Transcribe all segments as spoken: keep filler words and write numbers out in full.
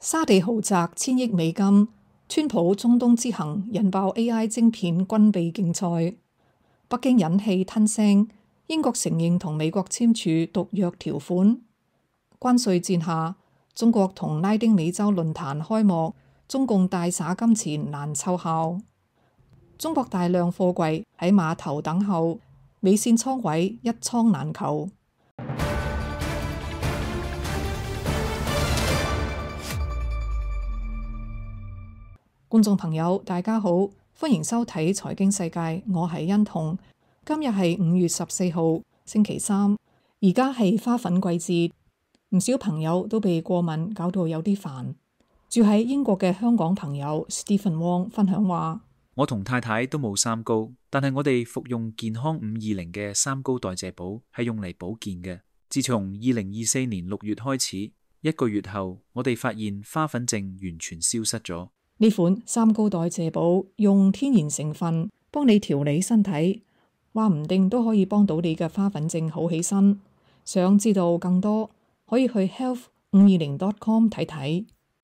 沙地豪宅千億美金，川普中東之行引爆 A I 晶片軍備競賽，北京忍氣吞聲，英國承認同美國簽署獨約條款。關稅戰下，中國同拉丁美洲論壇開幕，中共大灑金錢難奏效。中國大量貨櫃喺碼頭等候，美線倉位一倉難求。觀眾朋友，大家好，歡迎收睇財經世界，我係欣彤。今日係五月十四號，星期三。而家係花粉季節，唔少朋友都被過敏搞到有啲煩。住喺英國嘅香港朋友 Stephen Wong 分享話： 我同太太都冇三高，但係我哋服用健康五二零嘅三高代謝寶係用嚟保健嘅。自從二零二四年六月開始，一個月後，我哋發現花粉症完全消失咗。 呢款三高代謝寶用天然成分幫你調理身體，話唔定都可以幫到你嘅花粉症好起身。想知道更多，可以去 health 五二零 dot com 睇睇。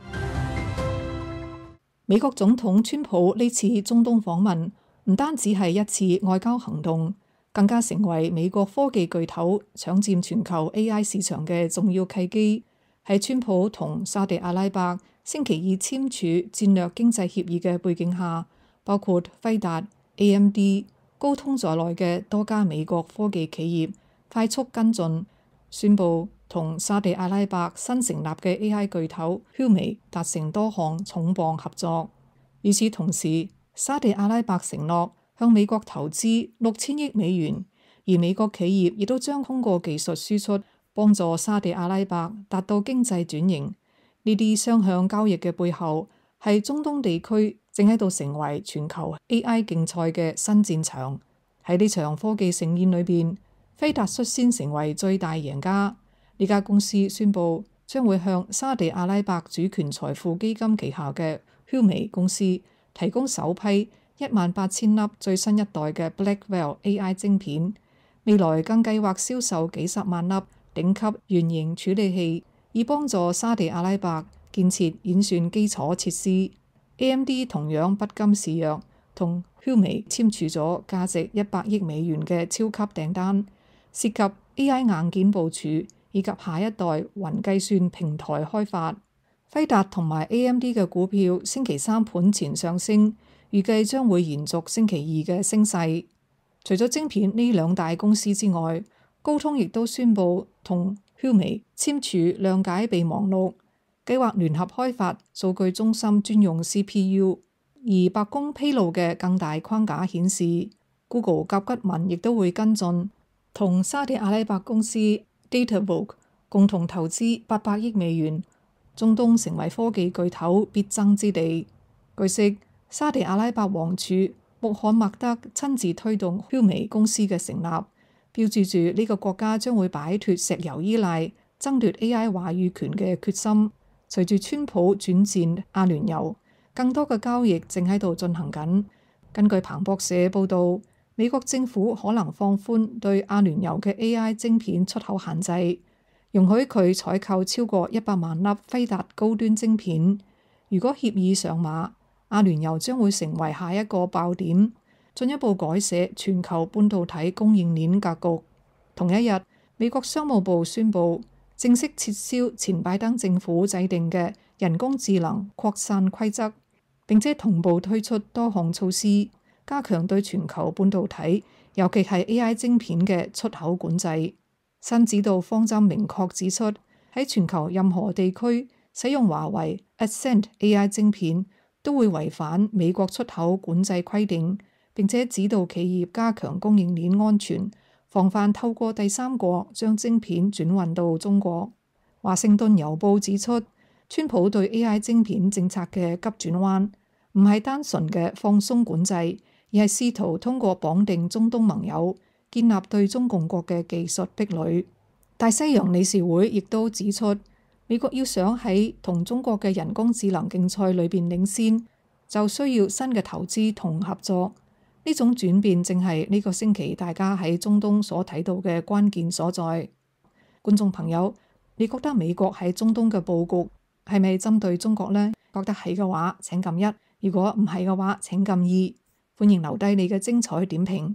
美國總統川普呢次中東訪問唔單止係一次外交行動，更加成為美國科技巨頭搶佔全球 A I 市場嘅重要契機。喺川普同沙地阿拉伯星期二簽署戰略經濟協議嘅背景下，包括輝達、A M D、高通在內嘅多家美國科技企業快速跟進，宣布同沙地阿拉伯新成立嘅 A I 巨頭 Huawei 達成多項重磅合作。與此同時，沙地阿拉伯承諾向美國投資六千億美元，而美國企業亦都將通過技術輸出幫助沙地阿拉伯達到經濟轉型。呢啲雙向交易嘅背後，係中東地區正喺度成為全球 A I 競賽嘅新戰場。喺呢場科技盛宴裏邊，輝達率先成為最大贏家。呢家公司宣布將會向沙地阿拉伯主權財富基金旗下嘅 Huawei 公司提供首批一萬八千粒最新一代嘅 Blackwell A I 晶片，未來更計劃銷售幾十萬粒頂級原型處理器，以幫助沙地阿拉伯建設演算基礎設施。A M D 同樣不甘示弱，同 Huawei 簽署咗價值一百億美元嘅超級訂單，涉及 A I 硬件部署以及下一代雲計算平台開發。輝達同埋 A M D 嘅股票星期三盤前上升，預計將會延續星期二嘅升勢。除咗晶片呢兩大公司之外，高通亦都宣布同 Huawei 簽署諒解備忘錄，計劃聯合開發數據中心專用 C P U。而白宮披露嘅更大框架顯示 ，Google 甲骨文亦都會跟進，同沙地阿拉伯公司 DataVolt 共同投資八百億美元。中東成為科技巨頭必爭之地。據悉，沙地阿拉伯王儲穆罕默德親自推動 Huawei 公司嘅成立，標誌住呢個國家將會擺脫石油依賴、爭奪 A I 話語權嘅決心。隨住川普轉戰阿聯酋，更多嘅交易正喺度進行緊。根據彭博社報導，美國政府可能放寬對阿聯酋嘅 A I 晶片出口限制，容許佢採購超過一百萬粒輝達高端晶片。如果協議上馬，阿聯酋將會成為下一個爆點，進一步改寫全球半導體供應鏈格局。同一日，美國商務部宣布正式撤銷前拜登政府制定嘅人工智能擴散規則，並且同步推出多項措施，加強對全球半導體，尤其係 A I 晶片嘅出口管制。新指導方針明確指出，喺全球任何地區使用華為 Ascend A I 晶片都會違反美國出口管制規定，並且指導企業加強供應鏈安全，防範透過第三國將晶片轉運到中國。華盛頓郵報指出，川普對 A I 晶片政策嘅急轉彎，唔係單純嘅放鬆管制，而係試圖通過綁定中東盟友，建立對中共國嘅技術壁壘。大西洋理事會亦都指出，美國要想喺同中國嘅人工智能競賽裏邊領先，就需要新嘅投資同合作。呢種轉變正係呢個星期大家喺中東所睇到嘅關鍵所在。觀眾朋友，你覺得美國喺中東嘅佈局係咪針對中國呢？覺得係嘅話請撳一，如果唔係嘅話請撳二。歡迎留低你嘅精彩點評。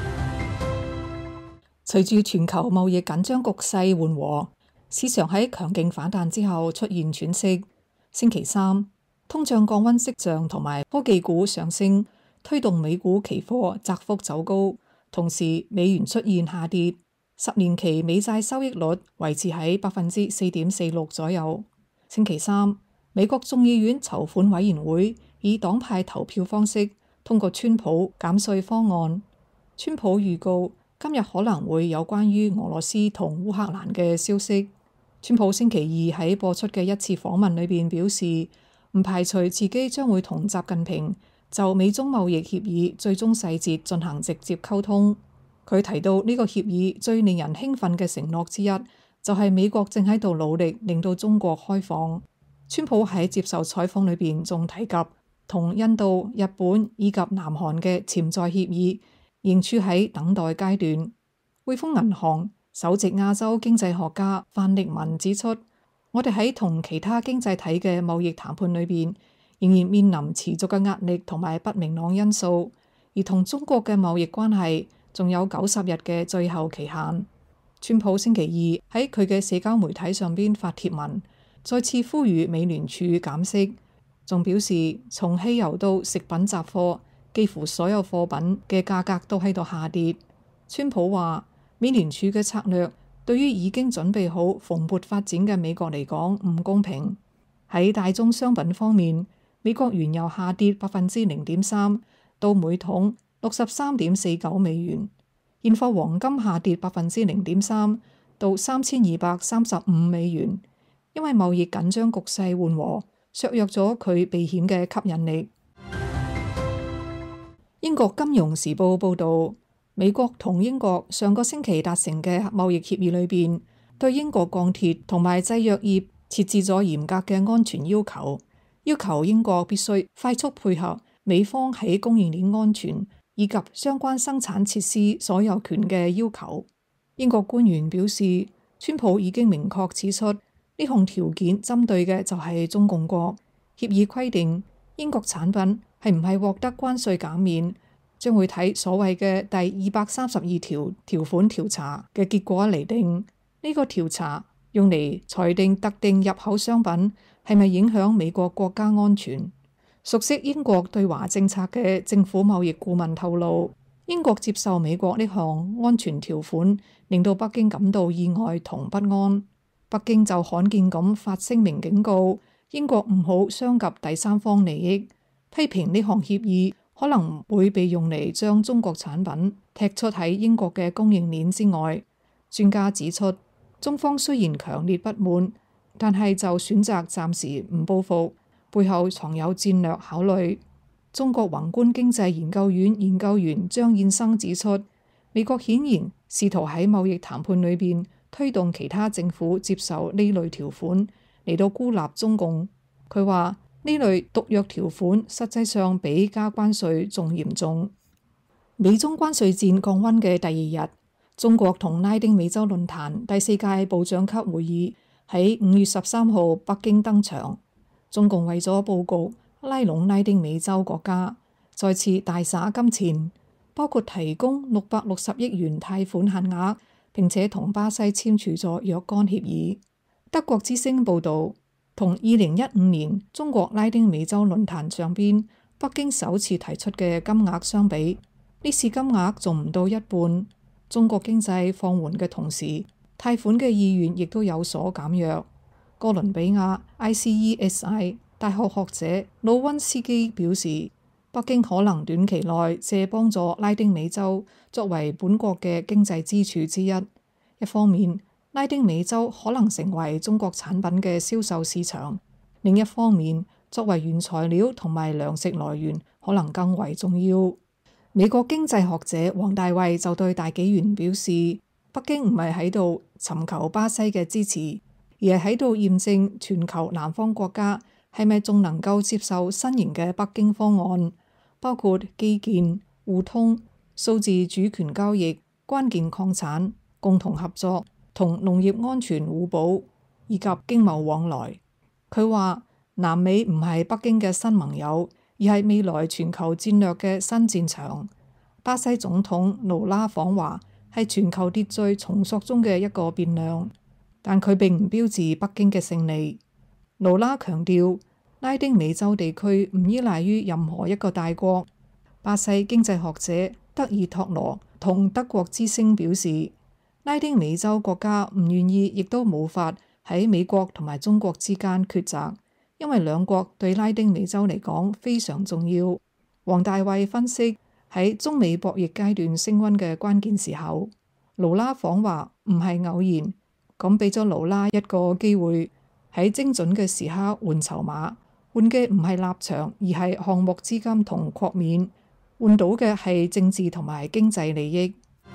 隨住全球貿易緊張局勢緩和，市場喺強勁反彈之後出現喘息。星期三，通脹降溫跡象同埋科技股上升，推動美股期貨窄幅走高，同時美元出現下跌。十年期美債收益率維持喺百分之四點四六左右。星期三，美國眾議院籌款委員會以黨派投票方式通過川普減稅方案。川普預告今日可能會有關於俄羅斯同烏克蘭嘅消息。川普星期二喺播出嘅一次訪問裏邊表示，唔排除自己將會同習近平就美中貿易協議最終細節進行直接溝通。佢提到呢個協議最令人興奮嘅承諾之一，就係美國正喺度努力令到中國開放。川普喺接受採訪裏邊仲提及，同印度、日本以及南韓嘅潛在協議仍處喺等待階段。匯豐銀行首席亞洲經濟學家范力文指出，我哋喺同其他經濟體嘅貿易談判裏邊，仍然面臨持續嘅壓力同埋不明朗因素，而同中國嘅貿易關係仲有九十日嘅最後期限。川普星期二喺佢嘅社交媒體上邊發帖文，再次呼籲美聯儲減息，仲表示從汽油到食品雜貨，幾乎所有貨品嘅價格都喺度下跌。川普話，美聯儲嘅策略對於已經準備好蓬勃發展嘅美國嚟講唔公平。喺大宗商品方面，美國原油下跌百分之零點三到每桶六十三點四九美元，現貨黃金下跌百分之零點三到三千二百三十五美元，因為貿易緊張局勢緩和，削弱咗佢避險嘅吸引力。英國金融時報報導，美國同英國上個星期達成嘅貿易協議裏邊，對英國鋼鐵同埋製藥業設置咗嚴格嘅安全要求，要求英國必須快速配合美方喺供應鏈安全以及相關生產設施所有權嘅要求。英國官員表示，川普已經明確指出，呢項條件針對嘅就係中共國。協議規定，英國產品係唔係獲得關稅減免，將會睇所謂嘅第二百三十二條條款調查嘅結果嚟定。呢個調查用嚟裁定特定入口商品係咪影響美國國家安全。熟悉英國對華政策嘅政府貿易顧問透露，英國接受美國呢項安全條款，令到北京感到意外同不安。北京就罕見咁發聲明警告英國唔好傷及第三方利益，批評呢項協議可能會被用嚟將中國產品踢出喺英國嘅供應鏈之外。專家指出，中方雖然強烈不滿，但係就選擇暫時唔報復，背後藏有戰略考慮。中國宏觀經濟研究院研究員張燕生指出，美國顯然試圖喺貿易談判裏邊推動其他政府接受呢類條款嚟到孤立中共。佢話呢類毒藥條款實際上比加關稅仲嚴重。美中關稅戰降溫嘅第二日，中國同拉丁美洲論壇第四屆部長級會議喺五月十三號北京登場。中共為咗佈局拉攏拉丁美洲國家，再次大灑金錢，包括提供六百六十億元貸款限額，並且同巴西簽署咗若干協議。德國之聲報導，同二零一五年中國拉丁美洲論壇上邊北京首次提出嘅金額相比，呢次金額仲唔到一半。中國經濟放緩嘅同時，貸款嘅意願亦都有所減弱。哥倫比亞 I C E S I 大學學者魯溫斯基表示，北京可能短期內借幫助拉丁美洲作為本國嘅經濟支柱之一。一方面，拉丁美洲可能成為中國產品嘅銷售市場；另一方面，作為原材料同埋糧食來源，可能更為重要。美國經濟學者王大衛就對大紀元表示，北京唔係喺度尋求巴西嘅支持，而係喺度驗證全球南方國家係咪仲能夠接受新型嘅北京方案，包括基建、互通、數字主權交易、關鍵礦產、共同合作同農業安全互補以及經貿往來。 佢話南美唔係北京嘅新盟友，而係未來全球戰略嘅新戰場。巴西總統盧拉訪華係全球秩序重塑中嘅一個變量，但佢並唔標誌北京嘅勝利。盧拉強調，拉丁美洲地區唔依賴於任何一個大國。巴西經濟學者德爾托羅同德國之聲表示，拉丁美洲國家唔願意，亦都無法喺美國同埋中國之間抉擇，因為兩國對拉丁美洲嚟講非常重要。黃大衛分析，喺中美博弈階段升溫嘅關鍵時候，盧拉訪華唔係偶然，咁俾咗盧拉一個機會喺精準嘅時刻換籌碼，換嘅唔係立場，而係項目資金同豁免，換到嘅係政治同埋經濟利益。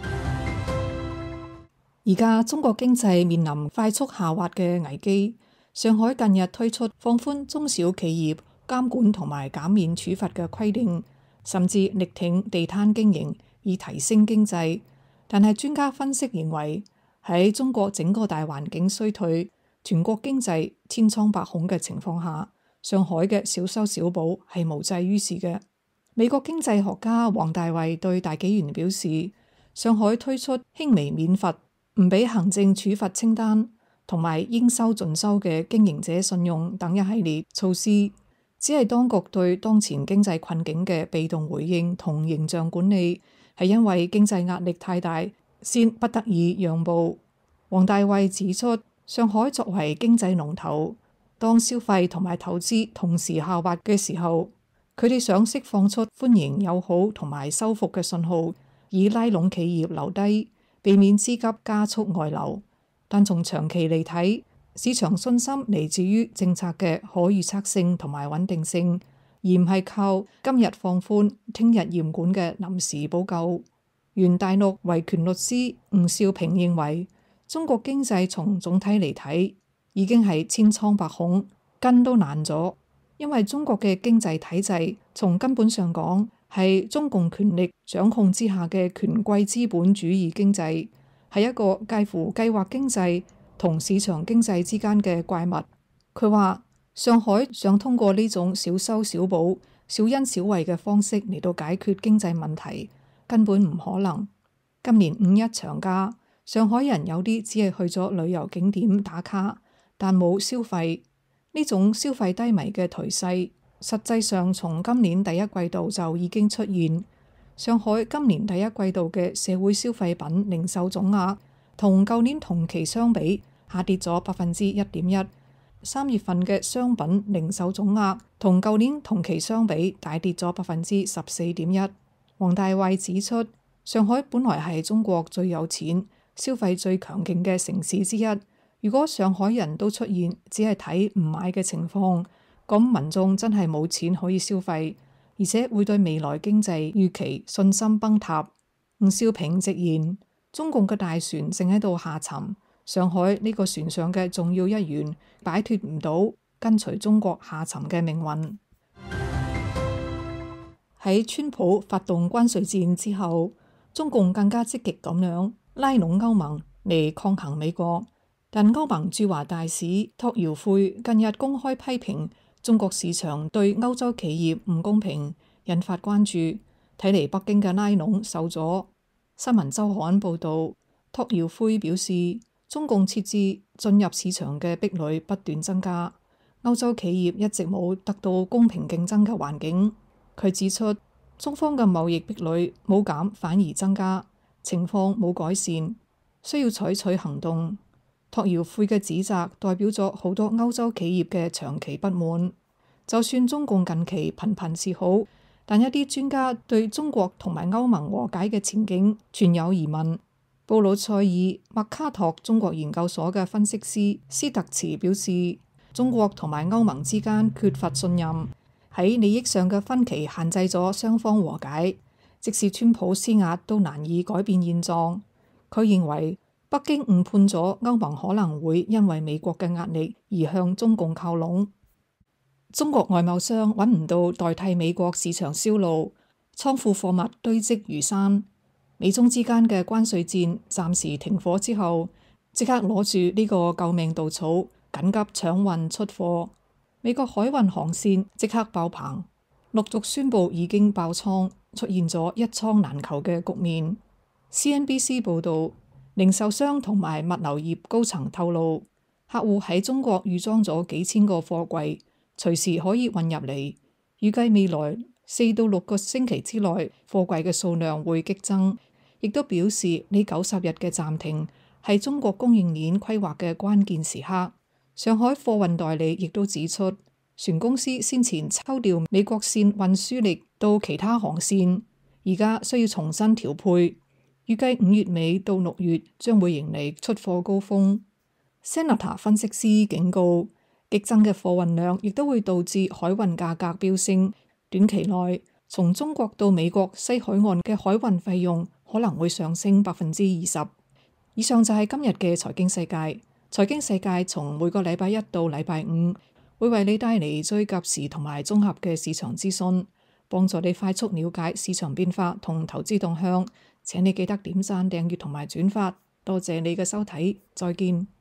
而家中國經濟面臨快速下滑嘅危機，上海近日推出放寬中小企業監管同埋減免處罰嘅規定，甚至力挺地攤經營以提升經濟。但係專家分析認為，喺中國整個大環境衰退、全國經濟千瘡百孔嘅情況下，上海嘅小修小補係無濟於事嘅。美國經濟學家黃大衛對大紀元表示，上海推出輕微免罰、唔俾行政處罰清單同埋應收盡收嘅經營者信用等一系列措施，只係當局對當前經濟困境嘅被動回應同形象管理，係因為經濟壓力太大，先不得已讓步。黃大衛指出，上海作為經濟龍頭，當消費同埋投資同時下滑嘅時候，佢哋想釋放出歡迎友好同埋修復嘅信號，以拉攏企業留低，避免資急加速外流。但從長期嚟睇，市場信心嚟自於政策嘅可預測性同埋穩定性，而唔係靠今日放寬、聽日嚴管嘅臨時補救。原大陸維權律師吳少平認為，中國經濟從總體嚟睇已經係千瘡百孔，根都爛咗。因為中國嘅經濟體制從根本上講係中共權力掌控之下嘅權貴資本主義經濟，係一個介乎計劃經濟同市場經濟之間嘅怪物。佢話上海想通過呢種小修小補、小恩小惠嘅方式嚟到解決經濟問題，根本唔可能。今年五一長假，上海人有啲只係去咗旅遊景點打卡，但冇消費。呢種消費低迷嘅頹勢，實際上從今年第一季度就已經出現。上海今年第一季度嘅社會消費品零售總額同舊年同期相比下跌咗百分之一點一。三月份嘅商品零售總額同舊年同期相比大跌咗百分之十四點一。黃大衛指出，上海本來係中國最有錢、消費最強勁嘅城市之一。如果上海人都出現只係睇唔買嘅情況，咁民眾真係冇錢可以消費，而且會對未來經濟預期信心崩塌。吳少平直言，中共嘅大船正喺度下沉，上海呢個船上嘅重要一員擺脫唔到跟隨中國下沉嘅命運。喺川普發動關稅戰之後，中共更加積極咁樣拉攏歐盟嚟抗衡美國。但歐盟駐華大使托耀奎近日公開批評中國市場對歐洲企業唔公平，引發關注。睇嚟北京嘅拉攏受阻。新聞週刊報導，托耀奎表示，中共設置進入市場嘅壁壘不斷增加，歐洲企業一直冇得到公平競爭嘅環境。佢指出，中方嘅貿易壁壘冇減反而增加，情況冇改善，需要採取行動。托耀奎嘅指責代表咗好多歐洲企業嘅長期不滿。就算中共近期頻頻示好，但一啲專家對中國同埋歐盟和解嘅前景存有疑問。布魯塞爾麥卡托中國研究所嘅分析師斯特茨表示，中國同埋歐盟之間缺乏信任，喺利益上嘅分歧限制咗雙方和解，即使川普施壓都難以改變現狀。佢認為北京誤判咗歐盟可能會因為美國嘅壓力而向中共靠攏。中國外貿商揾唔到代替美國市場銷路，倉庫貨物堆積如山。美中之間嘅關稅戰暫時停火之後，即刻攞住呢個救命稻草，緊急搶運出貨。 美國海運航線即刻爆棚，陸續宣布已經爆倉，出現咗一倉難求嘅局面。C N B C 報導，零售商同埋物流業高層透露，客戶喺中國預裝咗幾千個貨櫃，隨時可以運入嚟。預計未來四到六個星期之內，貨櫃嘅數量會激增。亦都表示呢九十日嘅暫停係中國供應鏈規劃嘅關鍵時刻。上海貨運代理亦都指出，船公司先前抽調美國線運輸力到其他航線，而家需要重新調配。預計五月尾到六月將會迎嚟出貨高峰。Senator 分析師警告，激增嘅貨運量亦都會導致海運價格飆升。短期內，從中國到美國西海岸嘅海運費用可能會上升百分之二十。以上就係今日嘅財經世界。財經世界從每個禮拜一到禮拜五會為你帶嚟最及時同埋綜合嘅市場資訊，幫助你快速了解市場變化同投資動向。請你記得點讚、訂閱同埋轉發。多謝你嘅收睇，再見。